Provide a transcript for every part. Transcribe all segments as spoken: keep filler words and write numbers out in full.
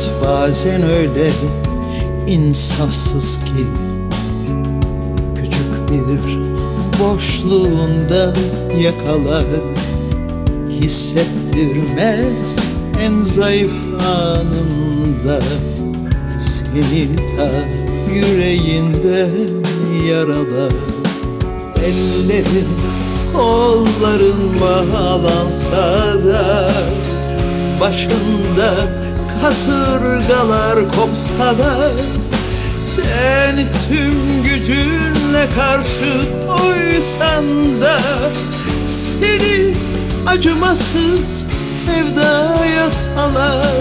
bazen öyle insafsız ki, küçük bir boşluğunda yakalar, hissettirmez en zayıf anında. Seni ta yüreğinde yaralar. Ellerin kolların bağlansa da, başında kasırgalar kopsa da, sen tüm gücünle karşı koysan da, seni acımasız sevdaya salar.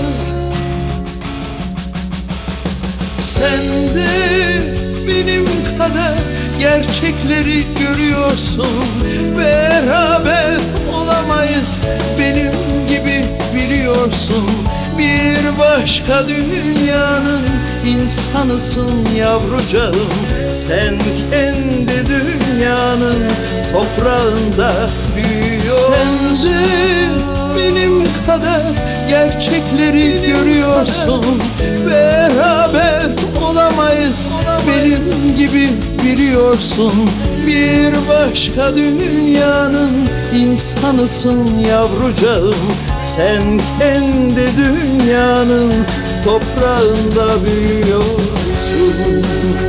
Sen de benim kadar gerçekleri görüyorsun. Beraber olamayız benim gibi biliyorsun. Bir başka dünyanın insanısın yavrucağım. Sen kendi dünyanın toprağında büyüyorsun. Sen de benim kadar gerçekleri görüyorsun. Beraber olamayız benim gibi biliyorsun. Bir başka dünyanın insanısın yavrucağım. Sen kendi dünyanın toprağında büyüyorsun.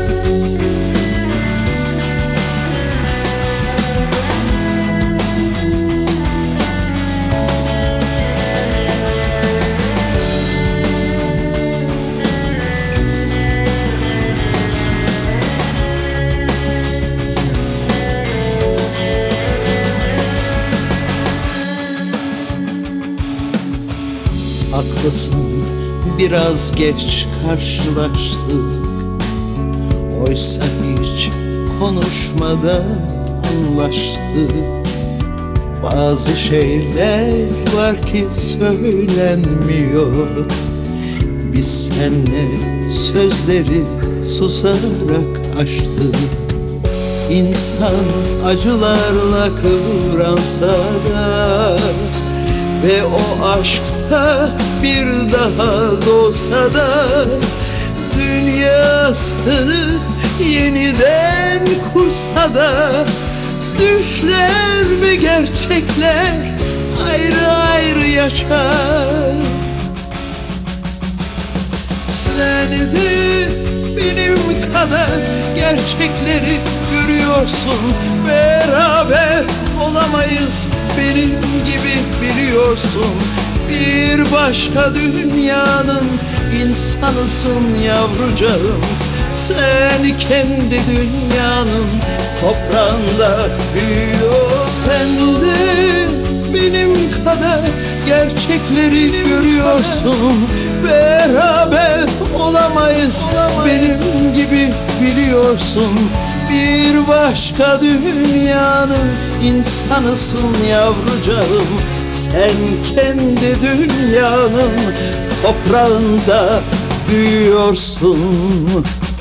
Haklısın, biraz geç karşılaştık. Oysa hiç konuşmadan anlaştık. Bazı şeyler var ki söylenmiyor. Biz seninle sözleri susarak aştık. İnsan acılarla kıvransa da ve o aşkta bir daha doğsa da, dünyasını yeniden kursa da, düşler ve gerçekler ayrı ayrı yaşar. Sen de benim kadar gerçekleri görüyorsun. Beraber olamayız benim gibi biliyorsun. Bir başka dünyanın insanısın yavrucağım. Sen kendi dünyanın toprağında büyüyorsun. Sen de benim kadar gerçekleri görüyorsun. Beraber olamayız benim gibi biliyorsun. Bir başka dünyanın insanısın yavrucağım. Sen kendi dünyanın toprağında büyüyorsun.